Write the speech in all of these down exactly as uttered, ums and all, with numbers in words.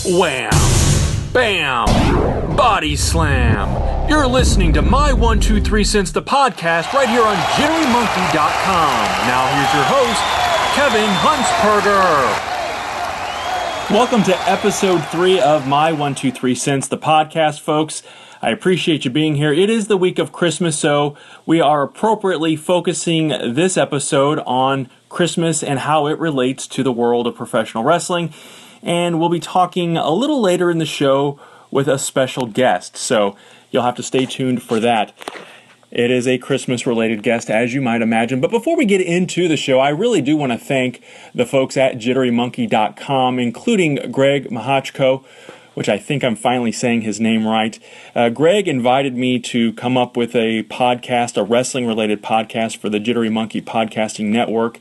Wham! Bam! Body slam! You're listening to My one two three Cents, the podcast, right here on Jittery Monkey dot com. Now here's your host, Kevin Huntsberger. Welcome to episode three of My one two three Cents, the podcast, folks. I appreciate you being here. It is the week of Christmas, so we are appropriately focusing this episode on Christmas and how it relates to the world of professional wrestling. And we'll be talking a little later in the show with a special guest, so you'll have to stay tuned for that. It is a Christmas-related guest, as you might imagine. But before we get into the show, I really do want to thank the folks at Jittery Monkey dot com, including Greg Mahachko, which I think I'm finally saying his name right. Uh, Greg invited me to come up with a podcast, a wrestling-related podcast for the Jittery Monkey Podcasting Network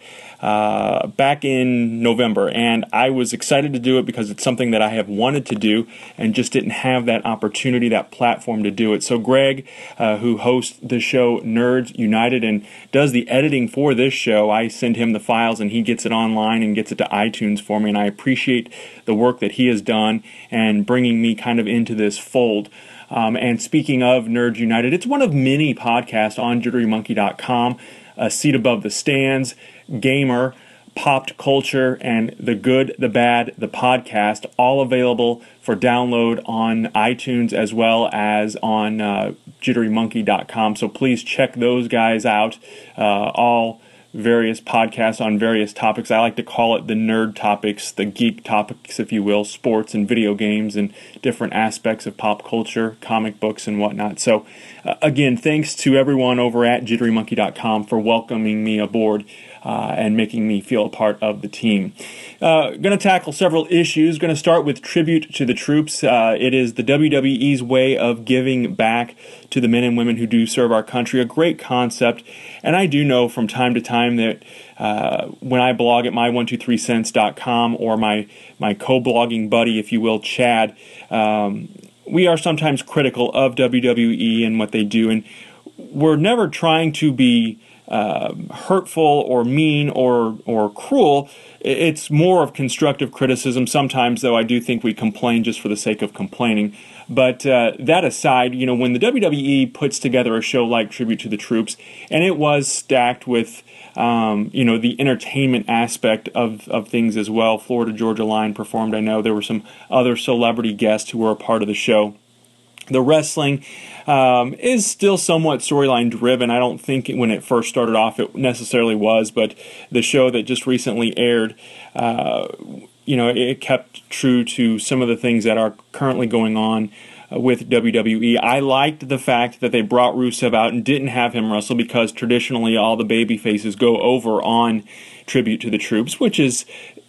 uh, back in November. And I was excited to do it because it's something that I have wanted to do and just didn't have that opportunity, that platform to do it. So Greg, uh, who hosts the show Nerds United and does the editing for this show, I send him the files and he gets it online and gets it to iTunes for me. And I appreciate the work that he has done and bringing me kind of into this fold. Um, and speaking of Nerds United, it's one of many podcasts on Jittery Monkey dot com, A Seat Above the Stands, Gamer, Popped Culture, and The Good, The Bad, The Podcast, all available for download on iTunes as well as on uh, Jittery Monkey dot com. So please check those guys out, uh, all various podcasts on various topics. I like to call it the nerd topics, the geek topics, if you will, sports and video games and different aspects of pop culture, comic books and whatnot. So uh, again, thanks to everyone over at Jittery Monkey dot com for welcoming me aboard uh, and making me feel a part of the team. Uh, going to tackle several issues. Going to start with tribute to the troops. Uh, it is the W W E's way of giving back to the men and women who do serve our country. A great concept. And I do know from time to time that uh, when I blog at my one two three cents dot com or my, my co-blogging buddy, if you will, Chad, um, we are sometimes critical of W W E and what they do. And we're never trying to be uh, hurtful or mean or or cruel. It's more of constructive criticism. Sometimes, though, I do think we complain just for the sake of complaining. But uh, that aside, you know, when the W W E puts together a show like Tribute to the Troops, and it was stacked with, um, you know, the entertainment aspect of, of things as well. Florida Georgia Line performed, I know. There were some other celebrity guests who were a part of the show. The wrestling um, is still somewhat storyline driven. I don't think it, when it first started off it necessarily was, but the show that just recently aired, uh, you know, it kept true to some of the things that are currently going on uh, with W W E. I liked the fact that they brought Rusev out and didn't have him wrestle because traditionally all the baby faces go over on Tribute to the Troops, which is,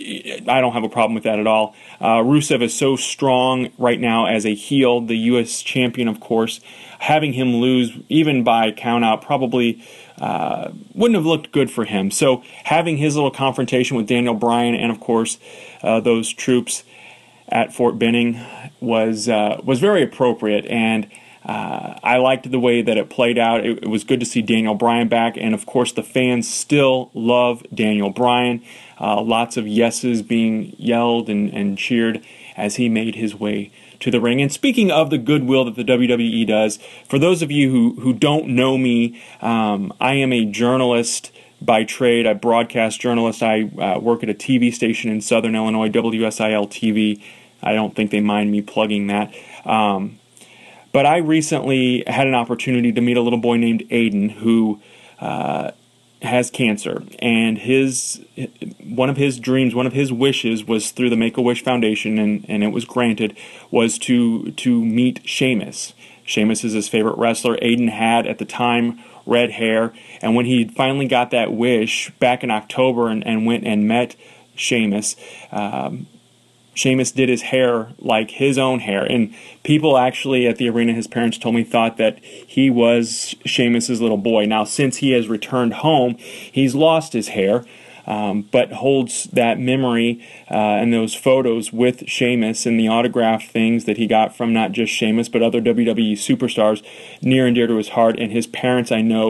I don't have a problem with that at all. Uh, Rusev is so strong right now as a heel, the U S champion, of course. Having him lose, even by count out, probably uh, wouldn't have looked good for him. So having his little confrontation with Daniel Bryan and, of course, uh, those troops at Fort Benning was uh, was very appropriate, and Uh, I liked the way that it played out. It, it was good to see Daniel Bryan back, and of course the fans still love Daniel Bryan. Uh, lots of yeses being yelled and, and cheered as he made his way to the ring. And speaking of the goodwill that the W W E does, for those of you who, who don't know me, um, I am a journalist by trade, a broadcast journalist. I uh, work at a T V station in Southern Illinois, W S I L T V. I don't think they mind me plugging that. Um, But I recently had an opportunity to meet a little boy named Aiden who uh, has cancer, and his one of his dreams, one of his wishes was through the Make-A-Wish Foundation, and, and it was granted, was to to meet Sheamus. Sheamus is his favorite wrestler. Aiden had, at the time, red hair, and when he finally got that wish back in October and, and went and met Sheamus, um, Sheamus did his hair like his own hair, and people actually at the arena, his parents told me, thought that he was Sheamus's little boy. Now, since he has returned home, he's lost his hair, um, but holds that memory uh, and those photos with Sheamus and the autographed things that he got from not just Sheamus, but other W W E superstars near and dear to his heart, and his parents, I know,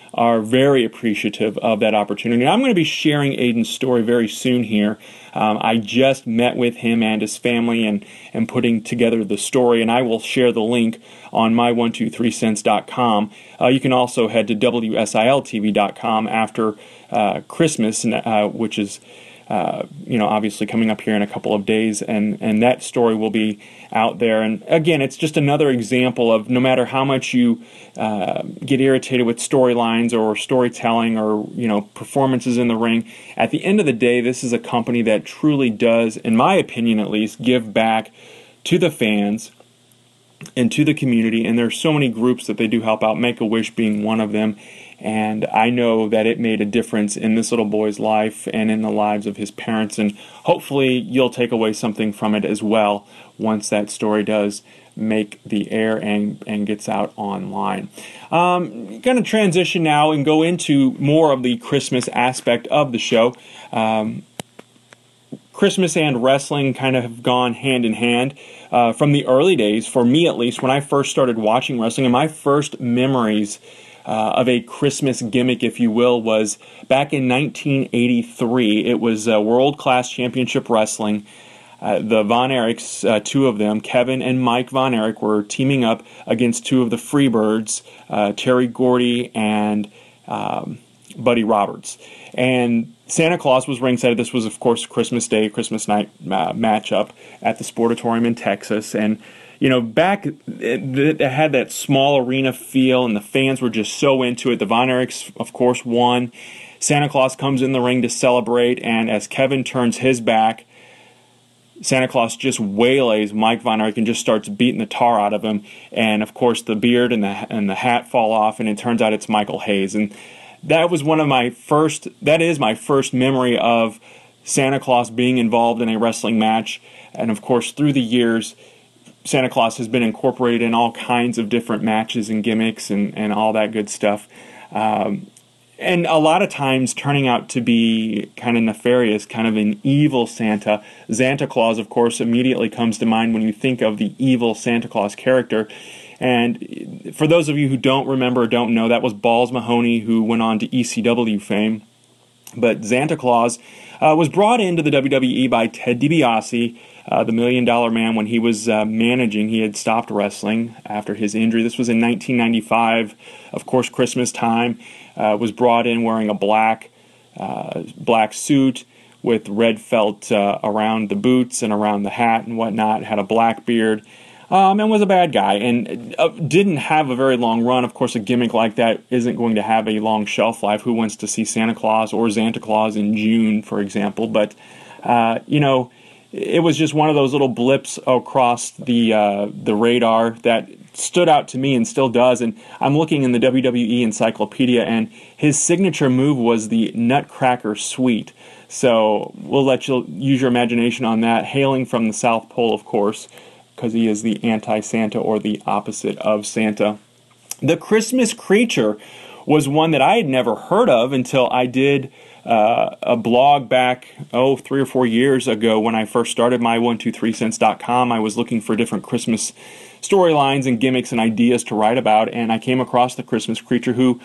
are very appreciative of that opportunity. I'm going to be sharing Aiden's story very soon here. Um, I just met with him and his family and, and putting together the story, and I will share the link on my one two three cents dot com. Uh, you can also head to W S I L T V dot com after uh, Christmas, uh, which is Uh, you know, obviously coming up here in a couple of days, and, and that story will be out there. And again, it's just another example of no matter how much you uh, get irritated with storylines or storytelling or, you know, performances in the ring, at the end of the day, this is a company that truly does, in my opinion at least, give back to the fans and to the community. And there's so many groups that they do help out, Make-A-Wish being one of them. And I know that it made a difference in this little boy's life and in the lives of his parents. And hopefully you'll take away something from it as well once that story does make the air and, and gets out online. Um, going to transition now and go into more of the Christmas aspect of the show. Um, Christmas and wrestling kind of have gone hand in hand uh, from the early days, for me at least, when I first started watching wrestling. And my first memories Uh, of a Christmas gimmick, if you will, was back in nineteen eighty-three. It was uh, World Class Championship Wrestling. Uh, the Von Erichs, uh, two of them, Kevin and Mike Von Erich, were teaming up against two of the Freebirds, uh, Terry Gordy and um, Buddy Roberts. And Santa Claus was ringside. This was, of course, Christmas Day, Christmas night uh, matchup at the Sportatorium in Texas. And you know, back, it, it had that small arena feel, and the fans were just so into it. The Von Erichs, of course, won. Santa Claus comes in the ring to celebrate, and as Kevin turns his back, Santa Claus just waylays Mike Von Erich and just starts beating the tar out of him. And, of course, the beard and the, and the hat fall off, and it turns out it's Michael Hayes. And that was one of my first, that is my first memory of Santa Claus being involved in a wrestling match. And, of course, through the years, Santa Claus has been incorporated in all kinds of different matches and gimmicks and, and all that good stuff. Um, and a lot of times turning out to be kind of nefarious, kind of an evil Santa. Santa Claus, of course, immediately comes to mind when you think of the evil Santa Claus character. And for those of you who don't remember or don't know, that was Balls Mahoney, who went on to E C W fame. But Santa Claus uh, was brought into the W W E by Ted DiBiase, Uh, the Million Dollar Man, when he was uh, managing. He had stopped wrestling after his injury. This was in nineteen ninety-five, of course, Christmas time. Uh, was brought in wearing a black uh, black suit with red felt uh, around the boots and around the hat and whatnot. Had a black beard, um, and was a bad guy, and uh, didn't have a very long run. Of course, a gimmick like that isn't going to have a long shelf life. Who wants to see Santa Claus or Santa Claus in June, for example? But, uh, you know, it was just one of those little blips across the uh, the radar that stood out to me and still does. And I'm looking in the W W E encyclopedia, and his signature move was the Nutcracker Sweep. So we'll let you use your imagination on that. Hailing from the South Pole, of course, because he is the anti-Santa or the opposite of Santa. The Christmas Creature was one that I had never heard of until I did Uh, a blog back, oh, three or four years ago when I first started my one two three cents dot com. I was looking for different Christmas storylines and gimmicks and ideas to write about, and I came across the Christmas Creature, who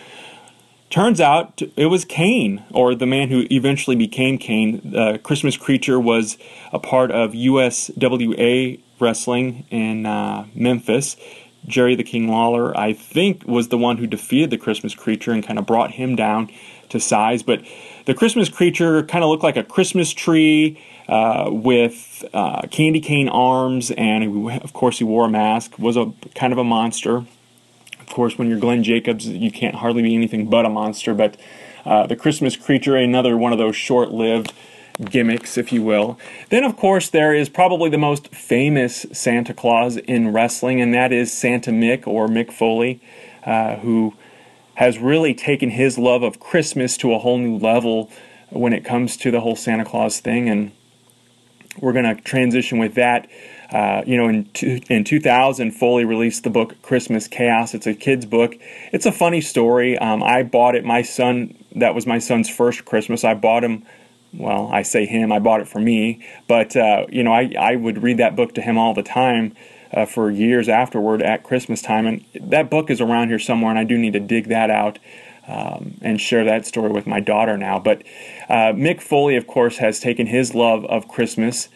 turns out it was Kane, or the man who eventually became Kane. The Christmas Creature was a part of U S W A wrestling in uh, Memphis. Jerry the King Lawler, I think, was the one who defeated the Christmas Creature and kind of brought him down to size. But the Christmas Creature kind of looked like a Christmas tree uh, with uh, candy cane arms, and he, of course he wore a mask, was a kind of a monster. Of course, when you're Glenn Jacobs, you can't hardly be anything but a monster, but uh, the Christmas Creature, another one of those short-lived gimmicks, if you will. Then, of course, there is probably the most famous Santa Claus in wrestling, and that is Santa Mick, or Mick Foley, uh, who has really taken his love of Christmas to a whole new level when it comes to the whole Santa Claus thing, and we're going to transition with that. Uh, you know, in two, in two thousand, Foley released the book Christmas Chaos. It's a kid's book. It's a funny story. Um, I bought it. My son, that was my son's first Christmas. I bought him, well, I say him, I bought it for me, but, uh, you know, I, I would read that book to him all the time. Uh, for years afterward at Christmas time, and that book is around here somewhere, and I do need to dig that out. um, and share that story with my daughter now. But uh, Mick Foley, of course, has taken his love of Christmas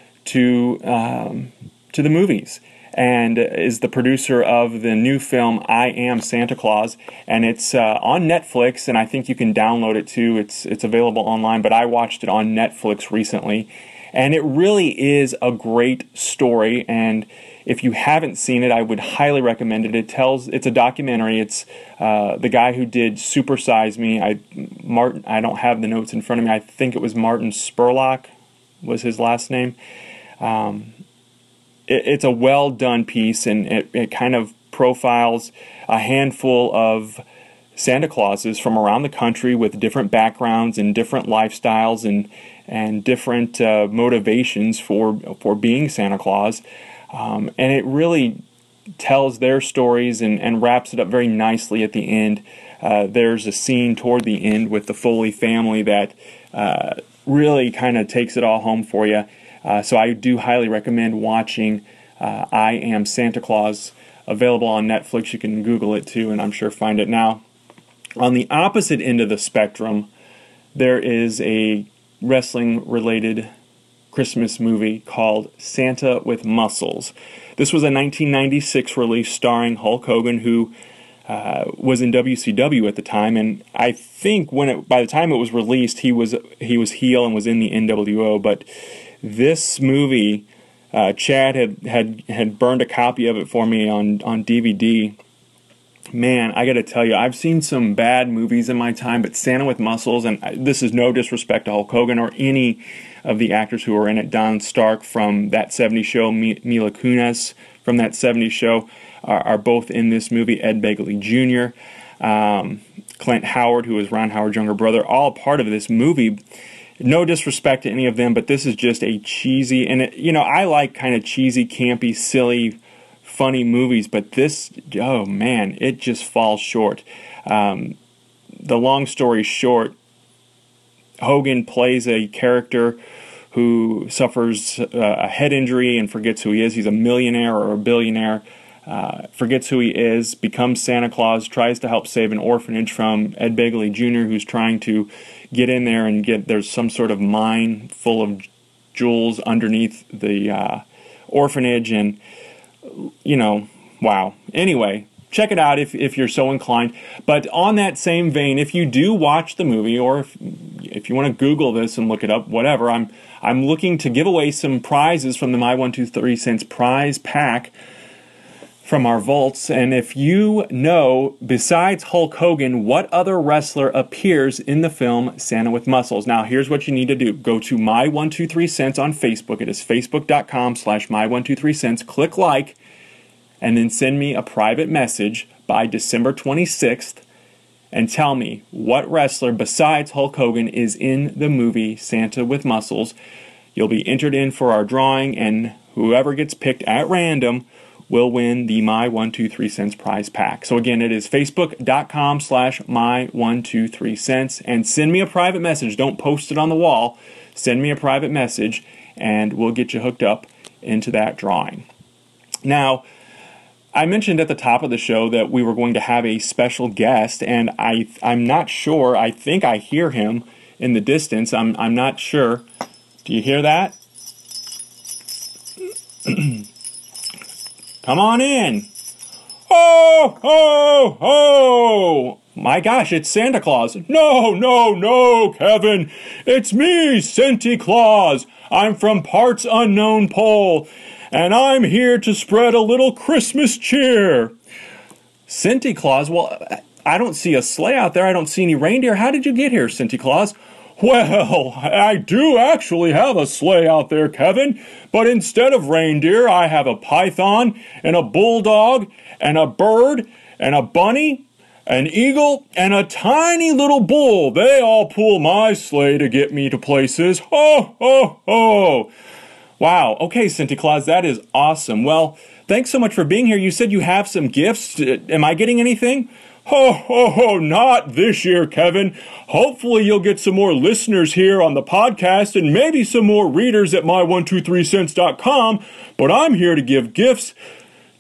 to um, to the movies, and is the producer of the new film I Am Santa Claus, and it's uh, on Netflix, and I think you can download it too. It's it's available online, but I watched it on Netflix recently, and it really is a great story. And if you haven't seen it, I would highly recommend it. It tells it's a documentary. It's uh, the guy who did Super Size Me. I Martin. I don't have the notes in front of me. I think it was Martin Spurlock was his last name. Um, it, it's a well-done piece, and it, it kind of profiles a handful of Santa Clauses from around the country with different backgrounds and different lifestyles and and different uh, motivations for for being Santa Claus. Um, and it really tells their stories and, and wraps it up very nicely at the end. Uh, there's a scene toward the end with the Foley family that uh, really kind of takes it all home for you. Uh, so I do highly recommend watching uh, I Am Santa Claus, available on Netflix. You can Google it too, and I'm sure find it now. On the opposite end of the spectrum, there is a wrestling-related Christmas movie called Santa with Muscles. This was a nineteen ninety-six release starring Hulk Hogan, who uh, was in W C W at the time, and I think when it, by the time it was released, he was he was heel and was in the N W O. But this movie, uh, Chad had, had had burned a copy of it for me on, on D V D. Man, I got to tell you, I've seen some bad movies in my time, but Santa with Muscles, and this is no disrespect to Hulk Hogan or any of the actors who were in it. Don Stark from That seventies Show, Mila Kunis from That seventies Show are, are both in this movie. Ed Begley Junior, um, Clint Howard, who is Ron Howard's younger brother, all part of this movie. No disrespect to any of them, but this is just a cheesy, and it, you know, I like kind of cheesy, campy, silly, funny movies, but this, oh man, it just falls short. Um, the long story short, Hogan plays a character who suffers uh, a head injury and forgets who he is. He's a millionaire or a billionaire, uh, forgets who he is, becomes Santa Claus, tries to help save an orphanage from Ed Begley Junior, who's trying to get in there and get, there's some sort of mine full of jewels underneath the uh, orphanage, and you know, wow. Anyway, check it out if, if you're so inclined. But on that same vein, if you do watch the movie, or if if you want to Google this and look it up, whatever, I'm I'm looking to give away some prizes from the My one two three Cents prize pack from our vaults. And if you know, besides Hulk Hogan, what other wrestler appears in the film Santa with Muscles? Now, here's what you need to do. Go to My one two three Cents on Facebook. It is facebook.com slash My one two three Cents. Click like, and then send me a private message by December twenty-sixth and tell me what wrestler besides Hulk Hogan is in the movie Santa with Muscles. You'll be entered in for our drawing, and whoever gets picked at random will win the My one two three Cents prize pack. So again, it is facebook.com slash My one two three Cents, and send me a private message. Don't post it on the wall. Send me a private message, and we'll get you hooked up into that drawing. Now, I mentioned at the top of the show that we were going to have a special guest, and I, I'm not sure. I think I hear him in the distance. I'm, I'm not sure. Do you hear that? Come on in. Ho, ho, ho. My gosh, it's Santa Claus. No, no, no, Kevin. It's me, Santa Claus. I'm from parts unknown pole, and I'm here to spread a little Christmas cheer. Santa Claus? Well, I don't see a sleigh out there. I don't see any reindeer. How did you get here, Santa Claus? Well, I do actually have a sleigh out there, Kevin, but instead of reindeer, I have a python and a bulldog and a bird and a bunny, an eagle, and a tiny little bull. They all pull my sleigh to get me to places. Ho, ho, ho. Wow. Okay, Santa Claus, that is awesome. Well, thanks so much for being here. You said you have some gifts. Am I getting anything? Ho, ho, ho, not this year, Kevin. Hopefully you'll get some more listeners here on the podcast and maybe some more readers at my one two three cents dot com, but I'm here to give gifts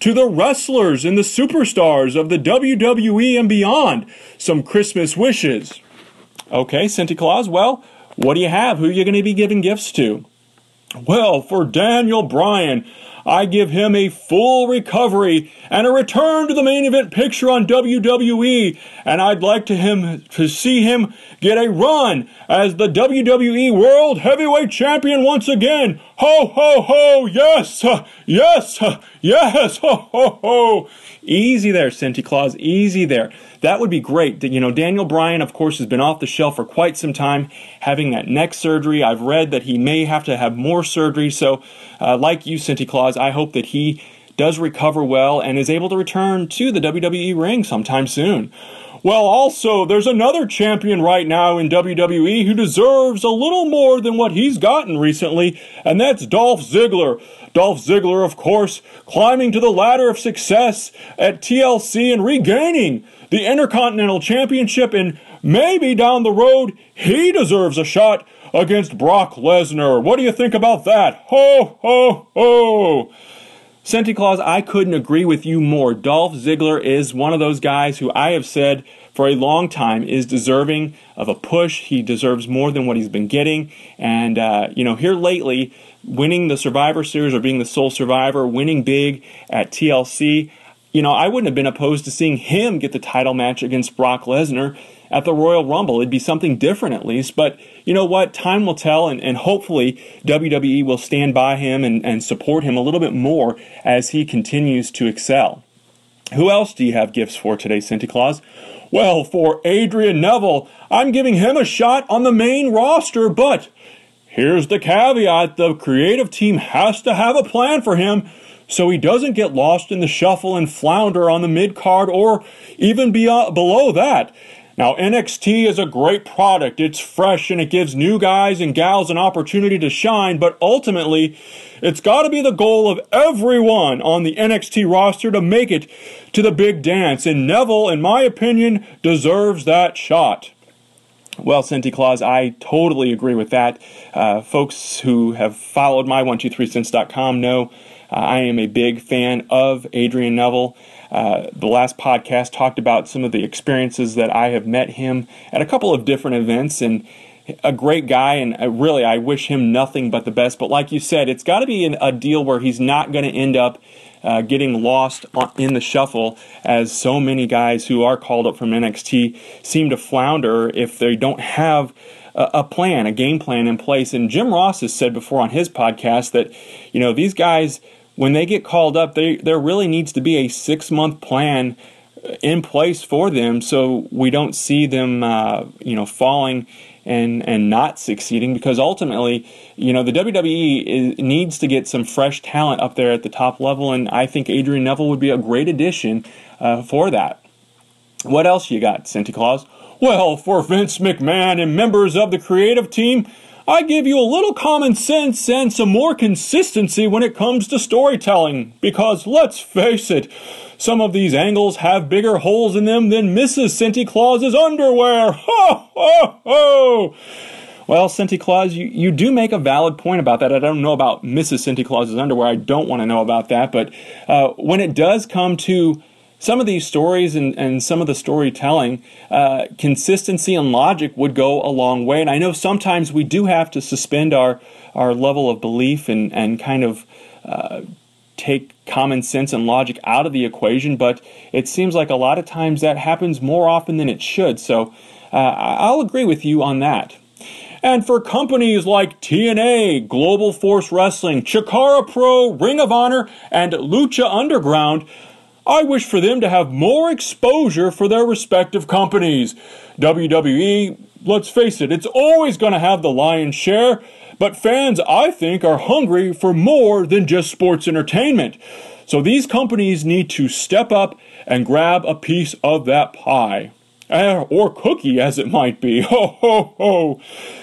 to the wrestlers and the superstars of the W W E and beyond some Christmas wishes. Okay, Santa Claus, well, what do you have? Who are you going to be giving gifts to? Well, for Daniel Bryan, I give him a full recovery and a return to the main event picture on W W E, and I'd like to him to see him get a run as the W W E World Heavyweight Champion once again. Ho, ho, ho, yes, yes, yes, ho, ho, ho. Easy there, Santa Claus, easy there. That would be great. You know, Daniel Bryan, of course, has been off the shelf for quite some time, having that neck surgery. I've read that he may have to have more surgery. So, uh, like you, Santa Claus, I hope that he does recover well and is able to return to the W W E ring sometime soon. Well, also, there's another champion right now in W W E who deserves a little more than what he's gotten recently, and that's Dolph Ziggler. Dolph Ziggler, of course, climbing to the ladder of success at T L C and regaining the Intercontinental Championship, and maybe down the road, he deserves a shot against Brock Lesnar. What do you think about that? Ho, ho, ho! Santa Claus, I couldn't agree with you more. Dolph Ziggler is one of those guys who I have said for a long time is deserving of a push. He deserves more than what he's been getting. And, uh, you know, here lately, winning the Survivor Series or being the sole survivor, winning big at T L C, you know, I wouldn't have been opposed to seeing him get the title match against Brock Lesnar at the Royal Rumble. It'd be something different at least. But you know what? Time will tell, and, and hopefully W W E will stand by him and, and support him a little bit more as he continues to excel. Who else do you have gifts for today, Santa Claus? Well, for Adrian Neville, I'm giving him a shot on the main roster, but here's the caveat. The creative team has to have a plan for him so he doesn't get lost in the shuffle and flounder on the mid-card or even be, uh, below that. Now, N X T is a great product. It's fresh and it gives new guys and gals an opportunity to shine, but ultimately, it's got to be the goal of everyone on the N X T roster to make it to the big dance, and Neville, in my opinion, deserves that shot. Well, Santa Claus, I totally agree with that. Uh, folks who have followed my one two three cents dot com know uh, I am a big fan of Adrian Neville. Uh, the last podcast talked about some of the experiences that I have met him at a couple of different events, and a great guy, and uh, really I wish him nothing but the best. But like you said, it's got to be an, a deal where he's not going to end up uh, getting lost on, in the shuffle, as so many guys who are called up from N X T seem to flounder if they don't have a, a plan, a game plan in place. And Jim Ross has said before on his podcast that, you know, these guys, when they get called up, they, there really needs to be a six-month plan in place for them so we don't see them, uh, you know, falling and and not succeeding, because ultimately, you know, the W W E is, needs to get some fresh talent up there at the top level, and I think Adrian Neville would be a great addition uh, for that. What else you got, Santa Claus? Well, for Vince McMahon and members of the creative team, I give you a little common sense and some more consistency when it comes to storytelling, because let's face it, some of these angles have bigger holes in them than Missus Santa Claus's underwear. Ho, ho, ho! Well, Santa Claus, you, you do make a valid point about that. I don't know about Missus Santa Claus's underwear. I don't want to know about that. But uh, when it does come to some of these stories and, and some of the storytelling, uh, consistency and logic would go a long way. And I know sometimes we do have to suspend our, our level of belief and, and kind of uh, take common sense and logic out of the equation, but it seems like a lot of times that happens more often than it should. So uh, I'll agree with you on that. And for companies like T N A, Global Force Wrestling, Chikara Pro, Ring of Honor, and Lucha Underground, I wish for them to have more exposure for their respective companies. W W E, let's face it, it's always going to have the lion's share, but fans, I think, are hungry for more than just sports entertainment. So these companies need to step up and grab a piece of that pie. Uh, or cookie, as it might be. Ho, ho, ho.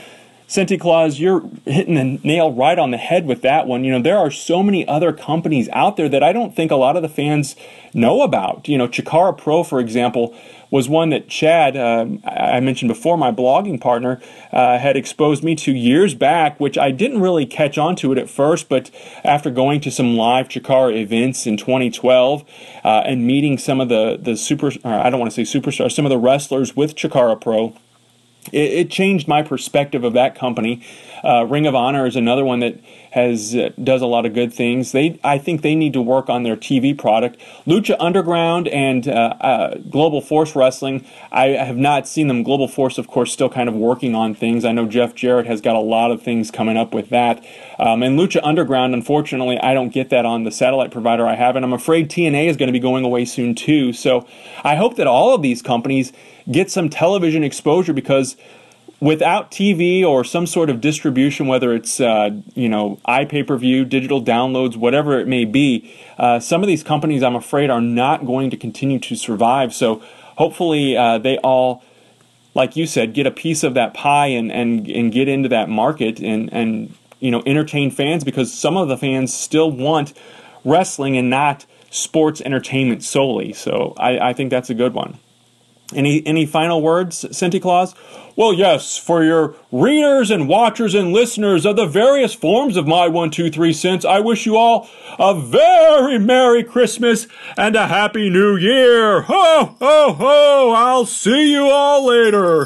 Senti Claus, you're hitting the nail right on the head with that one. You know, there are so many other companies out there that I don't think a lot of the fans know about. You know, Chikara Pro, for example, was one that Chad, uh, I mentioned before, my blogging partner, uh, had exposed me to years back, which I didn't really catch on to it at first, but after going to some live Chikara events in twenty twelve uh, and meeting some of the, the super, or I don't want to say superstars, some of the wrestlers with Chikara Pro, It, it changed my perspective of that company. Uh, Ring of Honor is another one that has uh, does a lot of good things. They, I think, they need to work on their T V product. Lucha Underground and uh, uh, Global Force Wrestling, I have not seen them. Global Force, of course, still kind of working on things. I know Jeff Jarrett has got a lot of things coming up with that. Um, and Lucha Underground, unfortunately, I don't get that on the satellite provider I have, and I'm afraid T N A is going to be going away soon too. So I hope that all of these companies get some television exposure, because without T V or some sort of distribution, whether it's uh, you know iPay-per-view, digital downloads, whatever it may be, uh, some of these companies, I'm afraid, are not going to continue to survive. So hopefully uh, they all, like you said, get a piece of that pie and and, and get into that market and, and you know entertain fans, because some of the fans still want wrestling and not sports entertainment solely. So I, I think that's a good one. Any any final words, Senti Claus? Well, yes, for your readers and watchers and listeners of the various forms of My one two three Cents, I wish you all a very Merry Christmas and a Happy New Year. Ho, ho, ho! I'll see you all later.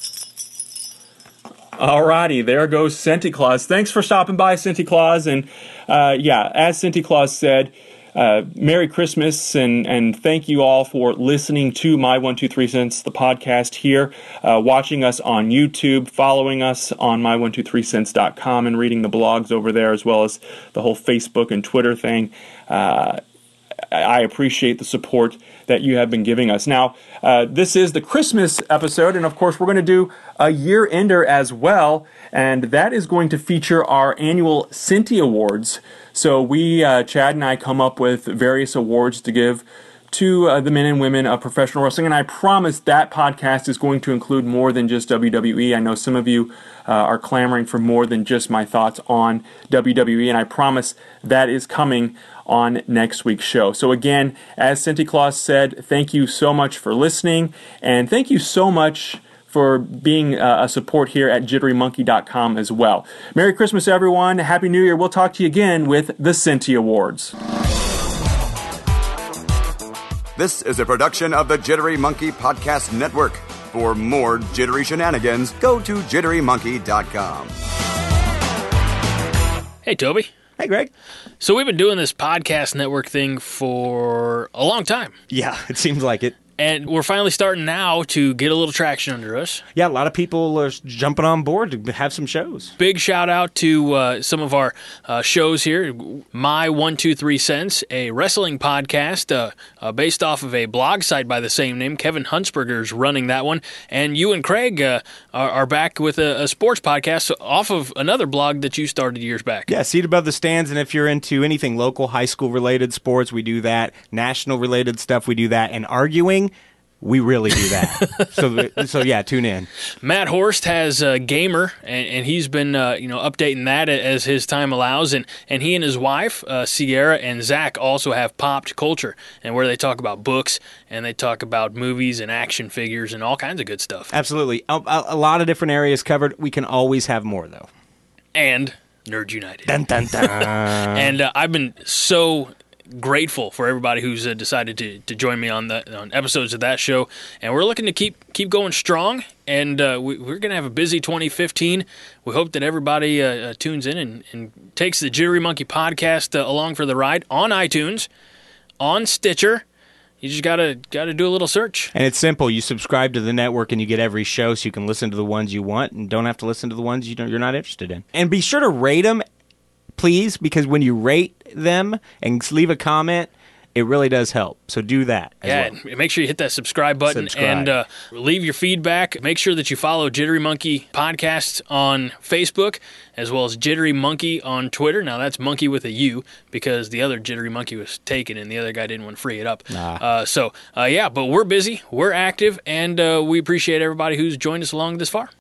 Alrighty, there goes Senti Claus. Thanks for stopping by, Senti Claus. And uh, yeah, as Senti Claus said, Uh, Merry Christmas, and, and thank you all for listening to My one two three Cents, the podcast here, uh, watching us on YouTube, following us on my one two three cents dot com, and reading the blogs over there, as well as the whole Facebook and Twitter thing. Uh, I appreciate the support that you have been giving us. Now, uh, this is the Christmas episode, and of course we're going to do a year-ender as well, and that is going to feature our annual Senti Awards. So we, uh, Chad and I, come up with various awards to give to uh, the men and women of professional wrestling, and I promise that podcast is going to include more than just W W E. I know some of you uh, are clamoring for more than just my thoughts on W W E, and I promise that is coming on next week's show. So again, as Senti Claus said, thank you so much for listening, and thank you so much for being uh, a support here at jittery monkey dot com as well. Merry Christmas, everyone. Happy New Year. We'll talk to you again with the Senti Awards. This is a production of the Jittery Monkey Podcast Network. For more jittery shenanigans, go to jittery monkey dot com. Hey, Toby. Hey, Greg. So we've been doing this podcast network thing for a long time. Yeah, it seems like it. And we're finally starting now to get a little traction under us. Yeah, a lot of people are jumping on board to have some shows. Big shout out to uh, some of our uh, shows here. My one two three Cents, a wrestling podcast uh, uh, based off of a blog site by the same name. Kevin Huntsberger is running that one. And you and Craig uh, are, are back with a, a sports podcast off of another blog that you started years back. Yeah, Seat Above the Stands. And if you're into anything local, high school related sports, we do that. National related stuff, we do that. And arguing, we really do that. so, so yeah, tune in. Matt Horst has uh, Gamer, and, and he's been uh, you know updating that as his time allows. And, and he and his wife, uh, Sierra and Zach, also have Popped Culture, and where they talk about books and they talk about movies and action figures and all kinds of good stuff. Absolutely. A, a, a lot of different areas covered. We can always have more, though. And Nerds United. Dun, dun, dun. And uh, I've been so grateful for everybody who's uh, decided to, to join me on the on episodes of that show, and we're looking to keep keep going strong, and uh, we, we're going to have a busy twenty fifteen. We hope that everybody uh, uh, tunes in and, and takes the Jittery Monkey podcast uh, along for the ride on iTunes, on Stitcher. You just gotta gotta do a little search, and it's simple. You subscribe to the network, and you get every show, so you can listen to the ones you want, and don't have to listen to the ones you don't, you're not interested in. And be sure to rate them, please, because when you rate them and leave a comment, it really does help. So do that as yeah, well. Make sure you hit that subscribe button subscribe. and uh, leave your feedback. Make sure that you follow Jittery Monkey Podcasts on Facebook, as well as Jittery Monkey on Twitter. Now, that's monkey with a U, because the other Jittery Monkey was taken and the other guy didn't want to free it up. Nah. Uh, so, uh, yeah, but we're busy, we're active, and uh, we appreciate everybody who's joined us along this far.